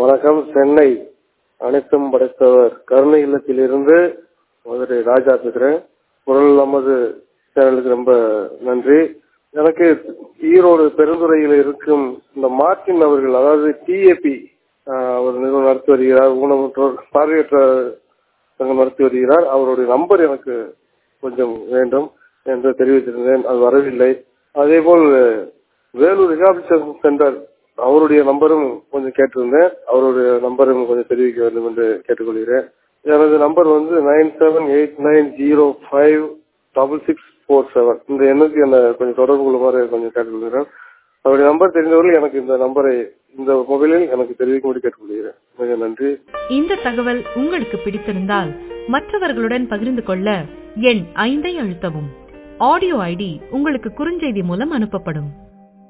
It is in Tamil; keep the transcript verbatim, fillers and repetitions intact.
வணக்கம். சென்னை அனைத்தும் படைத்தவர் கருணை இல்லத்திலிருந்து மதுரை ராஜா பேசுறேன். குரல் நமது சேனலுக்கு ரொம்ப நன்றி. எனக்கு ஈரோடு பெருந்துறையில் இருக்கும் இந்த மார்டின் அவர்கள், அதாவது டிஏபி ஒரு நிறுவனம் நடத்தி வருகிறார், ஊனமுற்றோர் பார்வையற்ற சங்கம் நடத்தி வருகிறார். அவருடைய நம்பர் எனக்கு கொஞ்சம் வேண்டும் என்று தெரிவித்திருந்தேன், அது வரவில்லை. அதே போல் வேலூர் ரிஹாபிலிட்டேஷன் சென்டர் அவருடைய நம்பரும் கொஞ்சம் கேட்டிருந்தேன், அவருடைய நம்பரும் கொஞ்சம் தெரிவிக்க வேண்டும் என்று கேட்டுக்கொள்கிறேன். எனது நம்பர் வந்து nine seven eight nine zero five double six four seven. இந்த எண்ணுக்கு என்ன கொஞ்சம் தொடர்பு கொள்ளுமாறு கொஞ்சம் கேட்டுக்கொள்கிறேன். அவருடைய நம்பர் தெரிந்தவர்கள் எனக்கு இந்த நம்பரை இந்த மொபைலில் எனக்கு தெரிவிக்கும்படி கேட்டுக்கொள்கிறேன். மிக நன்றி. இந்த தகவல் உங்களுக்கு பிடித்திருந்தால் மற்றவர்களுடன் பகிர்ந்து கொள்ள எண் ஐந்தை அழுத்தவும். ஆடியோ ஐடி உங்களுக்கு குறுஞ்செய்தி மூலம் அனுப்பப்படும்.